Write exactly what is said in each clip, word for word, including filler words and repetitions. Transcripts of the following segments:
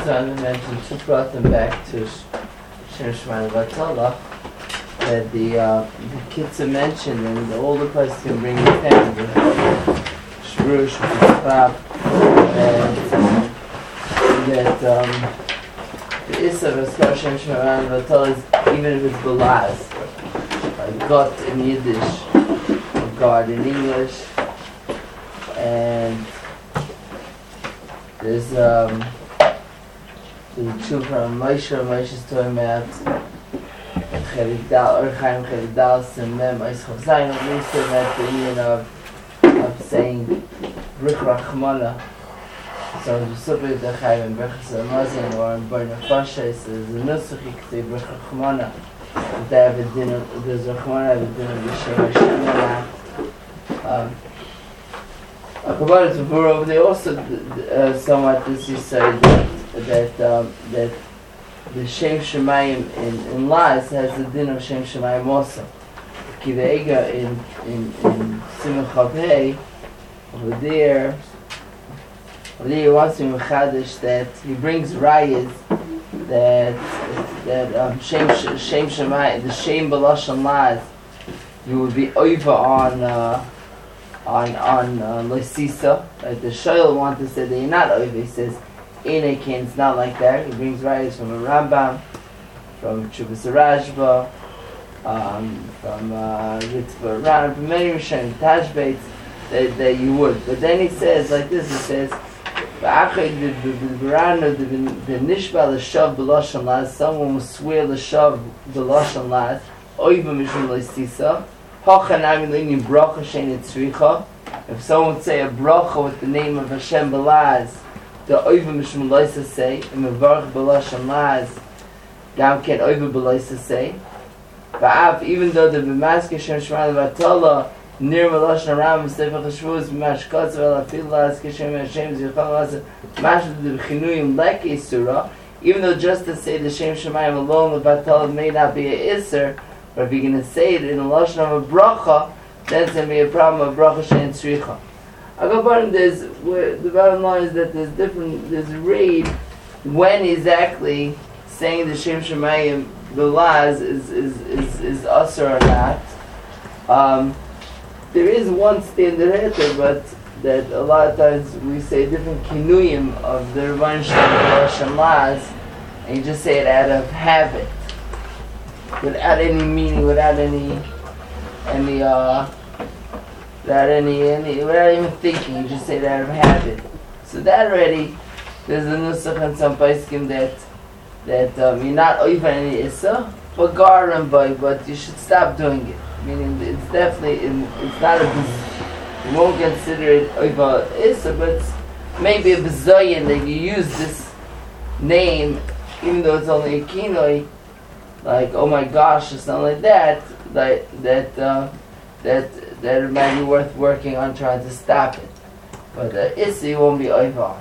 Zan mentioned two brought them back to Shem Shemayim Vatala, that the, uh, the kids are mentioned and all the places can bring it down. The Shrush, Shrush, and that um, the Issa of Shem Shemayim Vatala is even if it's Balaz, like Gott in Yiddish, or God in English, and there's um, the two from Moshe, Moshe's talking about Chelik Dal, or Chaim Chelik Dal, and Mem, Eischav Zayin, at least in that the union of, of saying Brich Rachmana. So the Supri the Chaim and Brechas Amazin, or in Bar Nefashes, there's a Nusach, you could say Brich Rachmana. They have a dinner, there's Rachmana, have a dinner, Yishem Hashem, Kabbalah to Burov, they also uh, somewhat this is say that that, um, that the Shem Shemayim in, in Laz has the din of Shem Shemayim also. Kiveiga in in in Simon Chavei over there, over there he wants to mechadish that he brings rayas that that um, Shem Shem Shemayim the Shem B'lashon Laz you would be over on. Uh, on on uh, Lysisa, like the Shoyal want to say that you're not over. He says Enekin, it's not like that. He brings writers from a Rambam, from Chubas Rashba, um, from uh, Ritzvah Ran, from many Rishonim, Tashbates, that, that you would. But then he says like this. He says, "V'achay the the nishba l'shav b'lashon laz." Someone will swear l'shav b'lashon laz. Oiva mishum Lysisa. If someone would say a bracha with the name of Hashem Balaz, the Oiva Mishum Loisa say, and Mevarch Balasham Laz, Gam Ken Oiva Balaisa say. But even though the B'maske Hashem Shemayim Vatala, near Balasham Ram, Sefer Hashvuz, B'mash Kotzer, Elafil Laz, Kishem Hashem, Zichal Laz, Mash the B'chinuyim Leki Surah, even though just to say the Shem Shemayim alone, the Vatala may not be a Isser, but if you're going to say it in a lashon of a bracha, then it's going to be a problem of bracha she'en tzricha. I go bottom there's where the bottom line is that there's different there's a read when exactly saying the Shem Shemayim the Laz is is is is usher or not. Um, there is one standard heter, but that a lot of times we say different kinuyim of the Rebbeinu Shalom Laz, and you just say it out of habit. Without any meaning, without any, any, uh, without any, any, without even thinking, you just say that out of habit. So that already, there's a nusach and some paiskim that, that um, you're not over any issa, but guard and boy, but you should stop doing it. Meaning, it's definitely, it's not a, you won't consider it over issa, but it's maybe a bezoyan that you use this name, even though it's only a kinoi. Like, oh my gosh, or something like that, that that uh, that that it might be worth working on trying to stop it. But the uh, Issi won't be over on.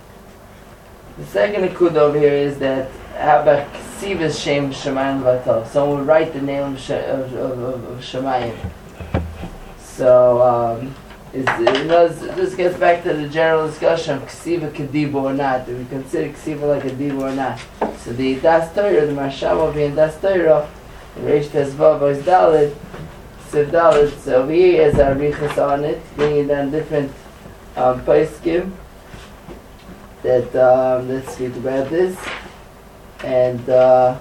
The second akud over here is that how about Ksivas Shem Shemayim Vatal? Someone would write the name of, of, of, of Shemayim. So um, is, it does, this gets back to the general discussion of Ksiva Kediba or not. Do we consider Ksiva like a Diba or not? So the Das Torah, the Marsham will be in Das Torah, the Reish Tezvav is Dalit, Siv Dalit, so over here has our Riches on it, bringing down different um, Paiskim that, um, let's speak about this. And uh,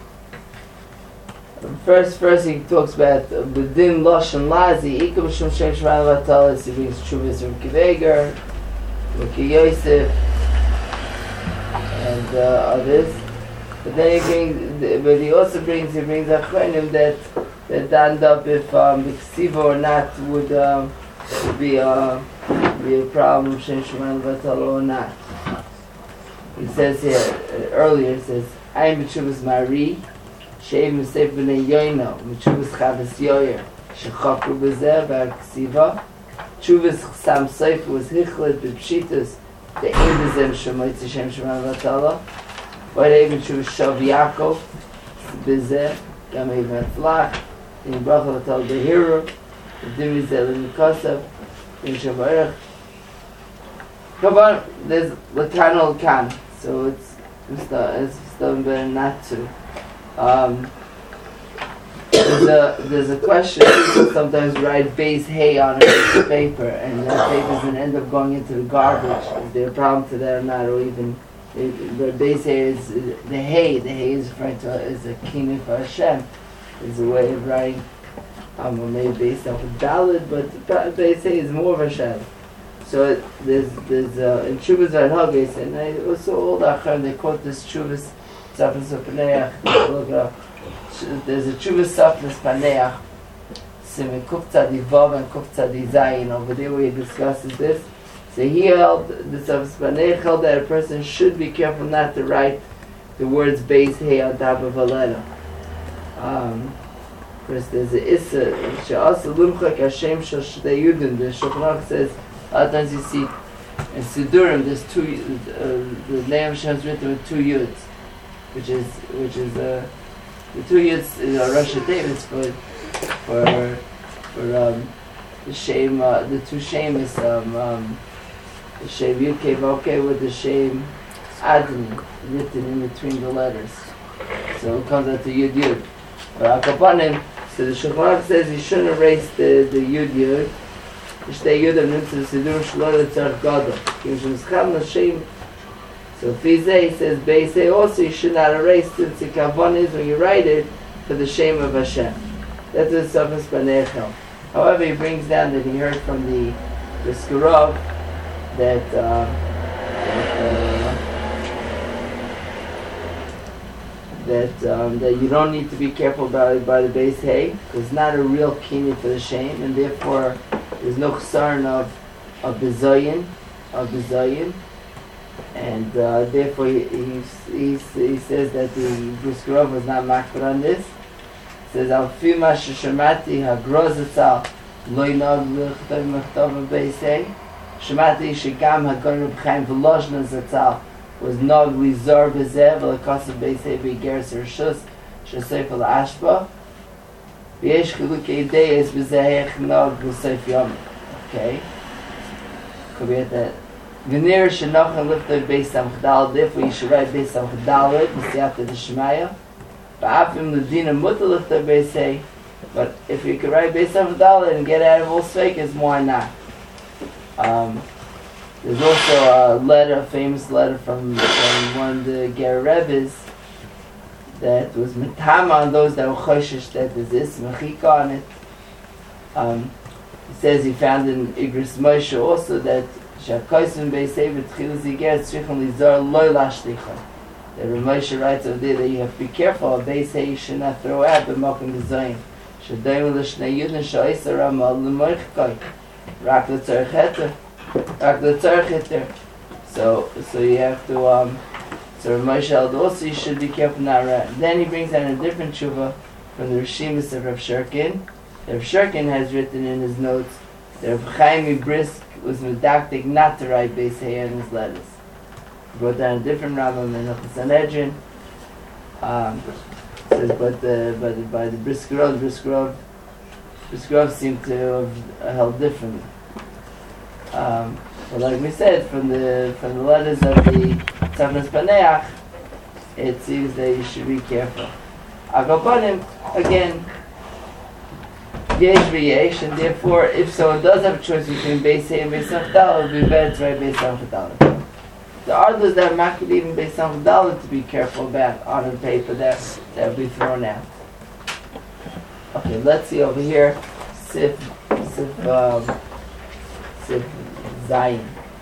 first, first he talks about B'din Lashon Lazi, Ikum Shum Shem Shemayim Vatalis, he brings Shuvas from Kiveger, Ruki Yosef, and uh, others. But then he brings, but he also brings, he brings Achronim that that end up if um, the Ksiva or not would um, would be uh, be a problem Shem Shemayim Vatala or not. He says here uh, earlier, it says I am B'Tshuvas Mari, Shev Mesef B'nei Yoino, B'Tshuvas Chavas Yoyer, Shechakru B'Zeh V'Ksiva, Tshuvas Chsam Seif was Hichlet B'Pshitas, the Ein B'Zeh Shemoitzi Shem Shemayim Vatala. But even to Shav Yaakov, Bizeh, Gam Even Flach, in Bracha Vatal Behira, the Dimizel in Kosav, in Shavarech. Come on, there's Lakan Olkan, so it's It's still, it's still better not to. Um, there's a there's a question. People sometimes write base hay on a piece of paper, and that paper is going to end up going into the garbage. Is there a problem to that or not? Or even it, the base hay is the hay. The hay is referring to is a kina for Hashem. Is a way of writing. Um, or maybe based off of Dalit, but base hay is more of Hashem. So it, there's there's uh, in Chuvas Vanhagis, and I also old Achar they quote this Chuvas Safras Paneach. Look it up. There's a Chuvas Safras Paneach, Simen Kuf Tzadi Vav and Kuf Tzadi Zayin. Over there where he discusses this. So he held the Safras Paneach held that a person should be careful not to write the words base hay on top of a letter. Um, First, there's a Issa, She'asa Lumchak Hashem Shal Shtei Yudin. The Shulchan Aruch says. A lot of times you see in Sidurim there's two, uh, the name of Hashem is written with two Yuds, which is, which is, uh, the two Yuds is uh, Rosh Davis for, for, for, um, the Shem, uh, the two Shem is, um, um, the Shem Yud Kei Vokei with the Shem Adni written in between the letters. So it comes out to Yud Yud. But Akapanim, so the Shulchan Aruch says you shouldn't erase the, the Yud Yud. Shtei Yudam nimmt zu Sidur Shloi Letzarch Gadol. Kim Shem Scham Nashim. So Fizeh says Beisei also you should not erase since the Kavan is when you write it for the shame of Hashem. That's the Safras Paneach held. However, he brings down that he heard from the the Skurov that uh, that, uh, that um, that you don't need to be careful about by the base hay because it's not a real kini for the shame, and therefore there's no concern of of the zayin, of the zayin, and uh, therefore he, he he he says that the Briskerov was not makbid on this. He says al fi ma shemati hagroz etzal lo yinag l'chtav mechtav base hay. Shemati shegam hagon Reb Chaim v'loshna zetzal was nog lizar b'zeh v'lakasav base hay b'geres rishus shesef al ashba. V'yesh chilukei deyes b'zeh hech nog l'seif yom. Okay. Could be at that. V'nir shenochan liftav base samchdal. Therefore you should write base samchdal and after the Shemaya. Ba'afim l'dina muta liftav base hay. But if you could write base samchdal and get out of all sveikas, why not? Um, there's also a letter, a famous letter from, from one of the Ger Rebbes that was metama on those that were choshesh that there's this mechika on it. Um, he says he found in Igris Moshe also that shakosim beisei v'tchilas yiger tzrichon lizar loy lashlichon. That Rav Moshe writes over there that you have to be careful. Beisei you should not throw out but mokum dezayin. Shadayim l'shnei yudin sha'isa ramal l'moichkoi. Rak l'tzarech heter. Rak l'tzarech heter. So, so you have to, um, so Rav Moshe held also you should be careful not writing. Then he brings down a different tshuva from the Rishimus of Rav Shurkin. Rav Shurkin has written in his notes that Rav Chaim Brisk was medactic not to write Beis Hay in his letters. He brought down a different Rambam in Hilchos Sanhedrin. Um, says, but the, but the, by the Briskerov, Briskerov, Briskerov seemed to have held differently. Um, but like we said, from the from the letters of the Safras Paneach, it seems that you should be careful. Agapanim, again, Yesh v'yesh, and therefore, if someone does have a choice between Beis Hay and Beis Samchdal, it would be better to write Beis Samchdal. There are those that are makbid even Beis Samchdal to be careful about on the paper that that will be thrown out. Okay, let's see over here. Sif, Sif, um, Sif Zayin.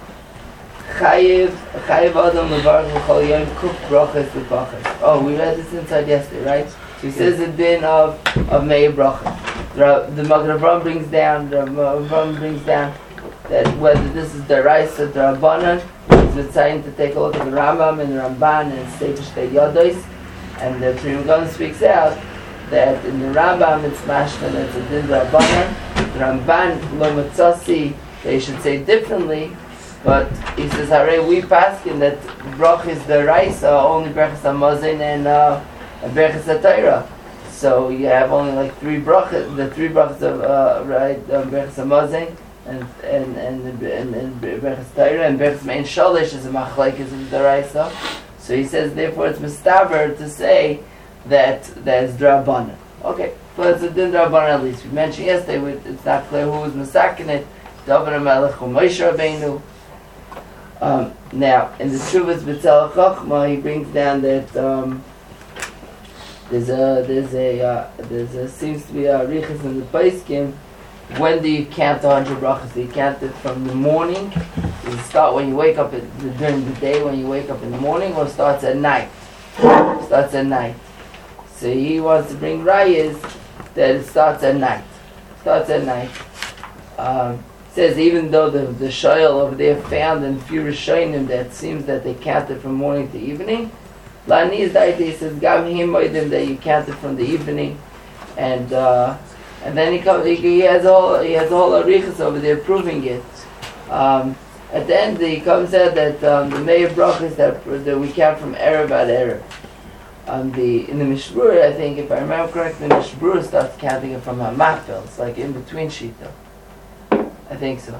Chayiv, Chayiv Adam Levarach L'Chol Yom Kuf Brachas L'Pachas. Oh, we read this inside yesterday, right? So he says the din of of Meir Bracha. The, the Magen Avraham brings down, the Magen Avraham brings down that whether this is the Rice or the Rabbanan, it's time to take a look at the Rambam and the Ramban and Sefer Shtei Yodos, and the Pri Megadim speaks out that in the Rambam it's mashman, it's a din Rabbanan. The Ramban lo matzasi, they should say differently, but he says, "Hare we paskin that brach is the Rice, only brachas hamazon and uh, brachas hatayra." So you have only like three brachas, the three brachas of uh, right, um, brachas hamazon and and and and and brachas hatayra and brachas mein shalish is a machlekes of the Rice. So he says, therefore it's mistaber to say that that is drabanan. Okay, but it's a din drabanan at least. We mentioned yesterday, it's not clear who was masakin it. David HaMelech or Moshe Rabbeinu. Um, now, in the Shuvas B'Tzel Chochma, he brings down that um, there's a there's a uh, there's a seems to be a riches in the Paiskim. When do you count the hundred brachas? Do you count it from the morning? Does it start when you wake up at, during the day when you wake up in the morning, or starts at night? It starts at night. So he wants to bring rayas that it starts at night. It starts at night. Um, says even though the the shoyal over there found in few Rishonim that seems that they counted from morning to evening. Lani's idea says gam him that you counted from the evening, and uh, and then he comes he, he has all he has all arichas over there proving it. Um, at the end he comes out that um, the Meir brachas that that we count from erev ad erev. Um, the in the Mishbur, I think if I remember correctly, the Mishbur starts counting it from Hamafel. It's like in between Shita. I think so.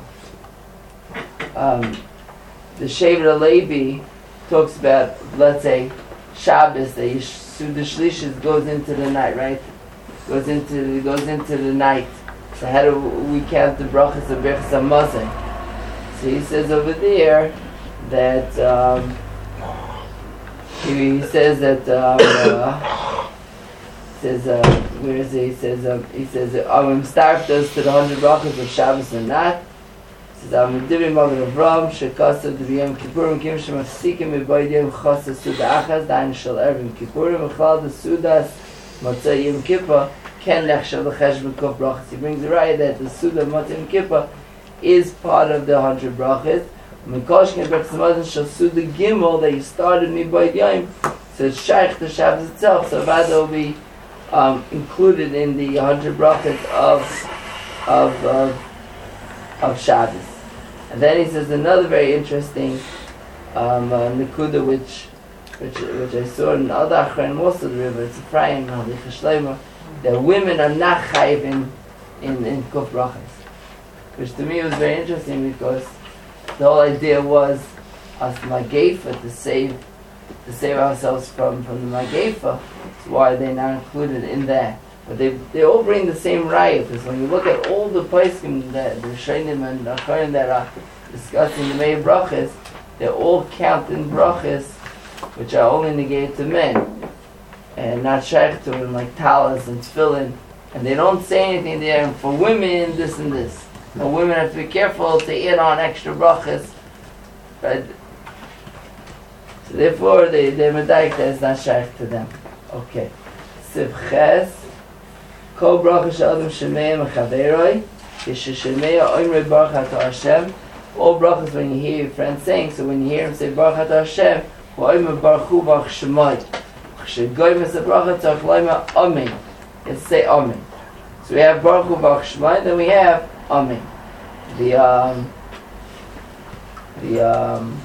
Um, the Shevet Levi talks about, let's say, Shabbos. The Suda Shlishis goes into the night, right? Goes into goes into the night. So how do we count the brachas of Berchas Hamazon? So he says over there that um, he, he says that um, uh, says uh, where is it? He says um, he says I'm starved us to the hundred brachas of Shabbos and Nat. He says I'm Divri Magen Avram Shekasa Diviyam Kippurim Kim Shemafsikim Mibaydim Chasa Suda Achaz Dain Shal Ervim Kippurim Echal the Sudas Matzah Yom Kippur Ken Lech Shal Cheshbon Kuf Brachas. He brings the right that the Suda Matzah Yom Kippur is part of the hundred brachas. Mikoshkin Berchas Hamazon Shal Suda Gimel that you started Mibaydim. So it's Shaykh the Shabbos itself. So that will be Um, included in the hundred brachas of of of of Shabbos. And then he says another very interesting um, uh, nekuda which which which I saw in Al Dachra and most of the river. It's Ephraim, Halicha Shleima, that women are not chayiv in in in kuf brachas, which to me was very interesting because the whole idea was as mageifa to save to save ourselves from from the mageifa. Why they're not included in that, but they they all bring the same raya. Because when you look at all the poskim that the Shainim and the Acharim that are discussing the Meir brachas, they all count in brachas, which are only negated to men, and not shaykh to them like talis and tefillin, and they don't say anything there. And for women, this and this, and women have to be careful to add on extra brachas, right? So therefore, they they medaik that is not shaykh to them. Okay. Sivches Kol bracha she'adam shemei mechaveroi Yesheshemei oimrei baruch atah Hashem. All brachas when you hear your friend saying, so when you hear him say baruch atah Hashem, oimrei baruch hu baruch shemai. Shegoy mes bracha tzarich loimer amen. Let's say amen. So we have baruch hu baruch shemai, then we have amen. The um the um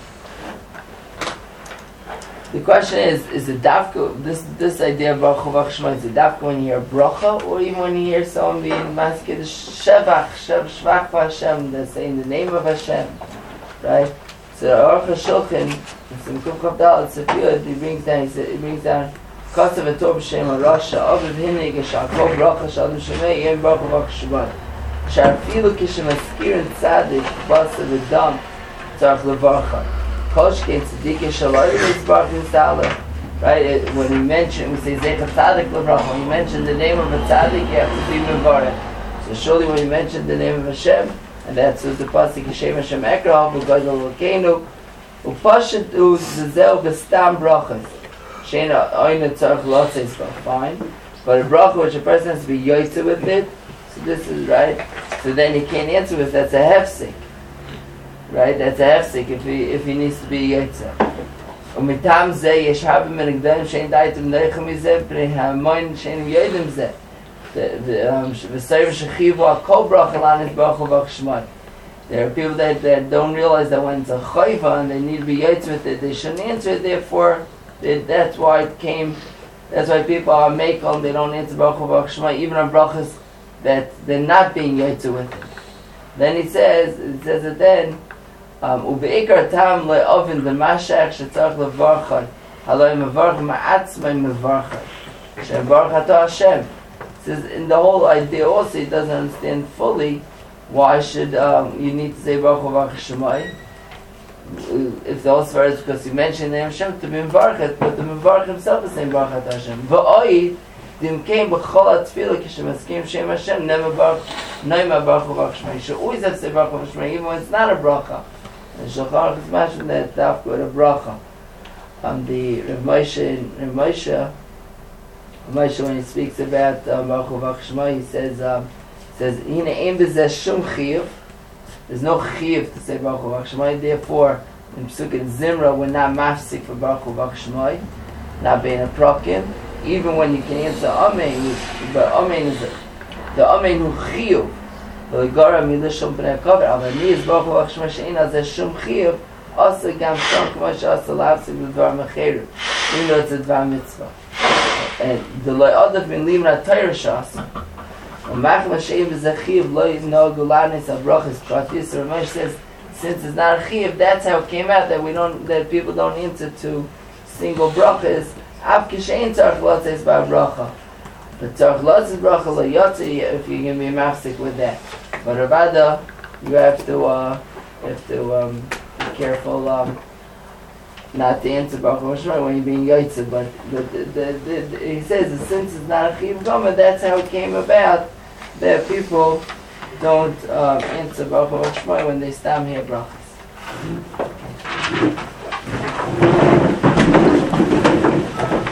The question is, is it dafka, this this idea of Baruch Hu Baruch Shema, is it dafka when you hear bracha, or even when you hear someone being masked, Shevach, Shev Shvach Hashem, they're saying the name of Hashem, right? So Aruch HaShulchan, in Kuf Chav Dalet Sefiyot, he brings down, he, said, he brings down, Kasav Etor B'Shem HaRasha, Aviv Hinei Geshar, Kol Bracha Shalom Shemei, Yem Baruch Hu Baruch Shema. Sharfilu Kishem Askir and Tzadik, Basa V'Dam, Tzarech Levarcha. Koshke Tzaddik Shalom is Baruch Yisrael. Right? When we mention, we say Zecha Tzadik Levrach. When we mention the name of a Tzadik, you have to be Mevarech. So surely when you mention the name of Hashem, and that's what the pasuk Hashem Hashem Ekrah, V'Gadol Elokeinu, Upashet U Zzel B'Stam Brachas. Sheina Oina Tzarech Lotzei is fine, but a bracha which a person has to be yoytze with it. So this is right. So then he can't answer with that's a hefsek. Right, that's a hefsek if he if he needs to be yetzer. Umitam ze yesh haben min gdem shein daitem neichem izeh b'nei hamoin shein yedem zeh. The um v'sayim shechivu akol bracha lanet baruch hu baruch shemai. There are people that, that don't realize that when it's a chayva and they need to be yetzer with it, they shouldn't answer it. Therefore, they, that's why it came. That's why people are mekel. They don't answer baruch hu baruch shemai even on brachas that they're not being yetzer with it. Then he says, it says it then. Um, ubeikar tam le'ovin the mashach shetzarch levarchad Haloi mevarch ma'atzmai mevarcha. Shem baruch atah Hashem. Says in the whole idea also he doesn't understand fully why should um, you need to say Baruch Hu Shemai. If the whole svara is because you mentioned the name Hashem to be Mevarchet, but the Mevarch himself is saying Baruch Atah Hashem. V'oi dim came b'chol atfilah kishemaskim Shem Hashem never Baruch Noima Baruch Hu Shemai. You should always have to say Baruch Hu Shemai even when it's not a bracha. And Shulchan Aruch is mentioned that dafka with a bracha. Um, the Rav Moshe, Rav Moshe, Moshe, when he speaks about uh, Baruch Hu Shemai, he says, um, says, "Hine ein b'zeh shum chiyuv." There's no chiyuv to say Baruch Hu Shemai. Therefore, in Pesukei Zimra, we're not mafsik for Baruch Hu Shemai, not being a prokim. Even when you can answer Amen, but Amen is the, the Amen hu chiyuv. The Gara milishum b'nei kaver. But me is Baruch Hu Shemai she'ein al zeh shum chiyuv. Also, gam shom k'mo she'asa la'afsik b'dvar mecheru. Even though it's a dvar mitzvah. And the loy adaf min limra Torah shas. And machma she'im v'zachiv loy no gulanis abrachas pratis. So Ramesh says, since it's not a chiv, that's how it came out that we don't, that people don't answer to single brachas. Av kishein tzarich lotzes ba bracha. But tzarich lotzes bracha lo yotzi if you're going to be mafsik with that. But Ravada, you have to, uh, you have to um, be careful. Um, not to answer Baruch Hu Shemai when you're being Yaitze, but the, the, the, the, he says that since it's not a Chiv Goma, that's how it came about, that people don't uh, answer Baruch Hu Shemai when they stam here brachas.